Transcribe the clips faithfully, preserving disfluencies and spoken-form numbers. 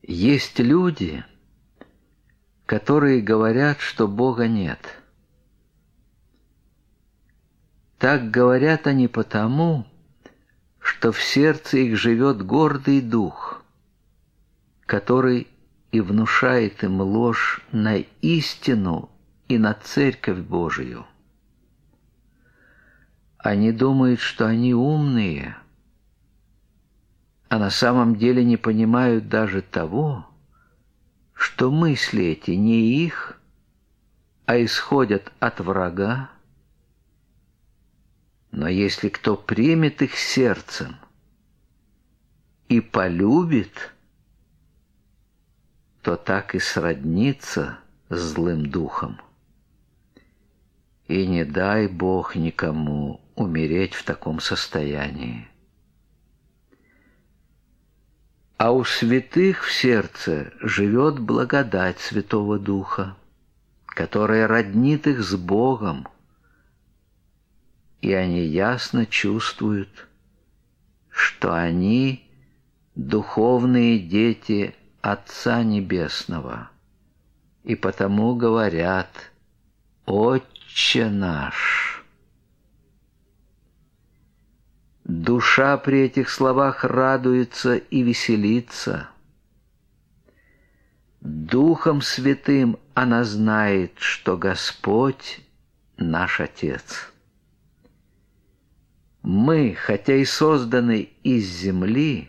Есть люди, которые говорят, что Бога нет. Так говорят они потому, что в сердце их живет гордый дух, который и внушает им ложь на истину и на Церковь Божию. Они думают, что они умные, а на самом деле не понимают даже того, что мысли эти не их, а исходят от врага. Но если кто примет их сердцем и полюбит, то так и сроднится с злым духом. И не дай Бог никому умереть в таком состоянии. А у святых в сердце живет благодать Святого Духа, которая роднит их с Богом, и они ясно чувствуют, что они духовные дети Отца Небесного, и потому говорят: «Отче наш». Душа при этих словах радуется и веселится. Духом Святым она знает, что Господь наш Отец. Мы, хотя и созданы из земли,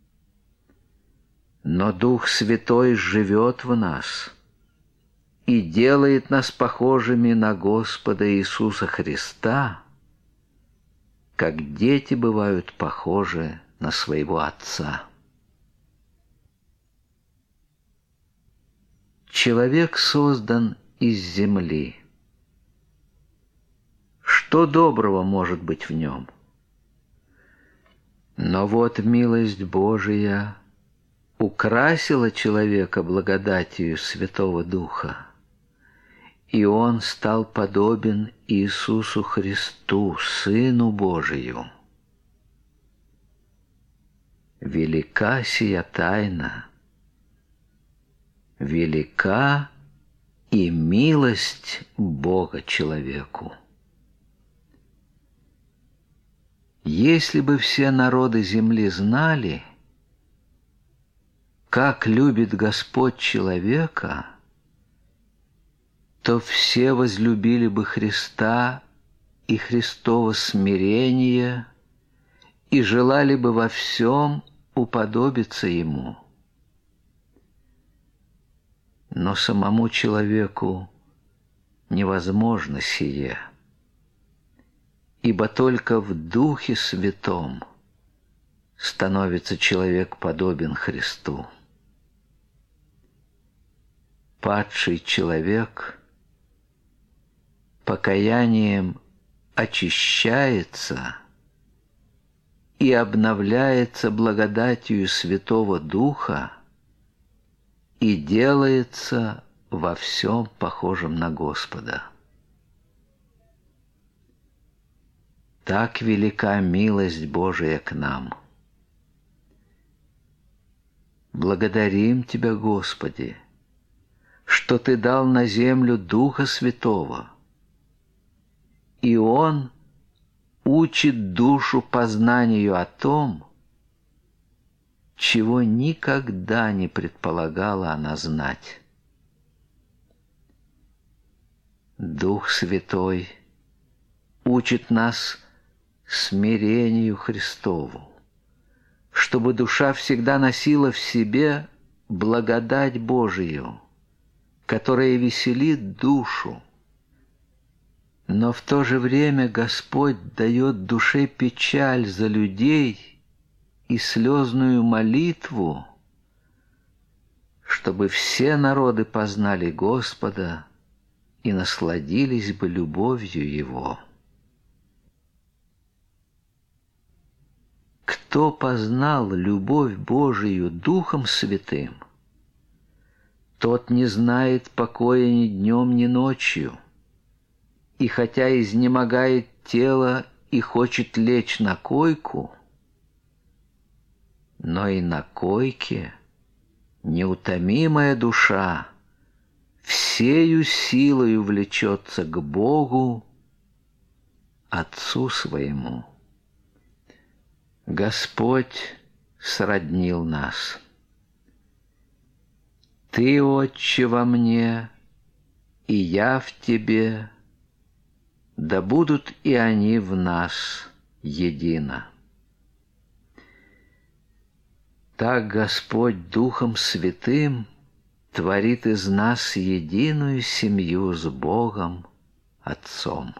но Дух Святой живет в нас и делает нас похожими на Господа Иисуса Христа, как дети бывают похожи на своего Отца. Человек создан из земли. Что доброго может быть в нем? Но вот милость Божия украсила человека благодатью Святого Духа, и он стал подобен Иисусу Христу, Сыну Божию. Велика сия тайна, велика и милость Бога человеку. Если бы все народы земли знали, как любит Господь человека, то все возлюбили бы Христа и Христово смирение и желали бы во всем уподобиться Ему. Но самому человеку невозможно сие, ибо только в Духе Святом становится человек подобен Христу. Падший человек покаянием очищается и обновляется благодатью Святого Духа и делается во всем похожим на Господа. Так велика милость Божия к нам. Благодарим Тебя, Господи, что Ты дал на землю Духа Святого, и Он учит душу познанию о том, чего никогда не предполагала она знать. Дух Святой учит нас смирению Христову, чтобы душа всегда носила в себе благодать Божию, которая веселит душу. Но в то же время Господь дает душе печаль за людей и слезную молитву, чтобы все народы познали Господа и насладились бы любовью Его. Кто познал любовь Божию Духом Святым, тот не знает покоя ни днем, ни ночью, и хотя изнемогает тело и хочет лечь на койку, но и на койке неутомимая душа всею силою влечется к Богу, Отцу своему. Господь сроднил нас. Ты, Отче, во мне, и я в тебе, да будут и они в нас едино. Так Господь Духом Святым творит из нас единую семью с Богом Отцом.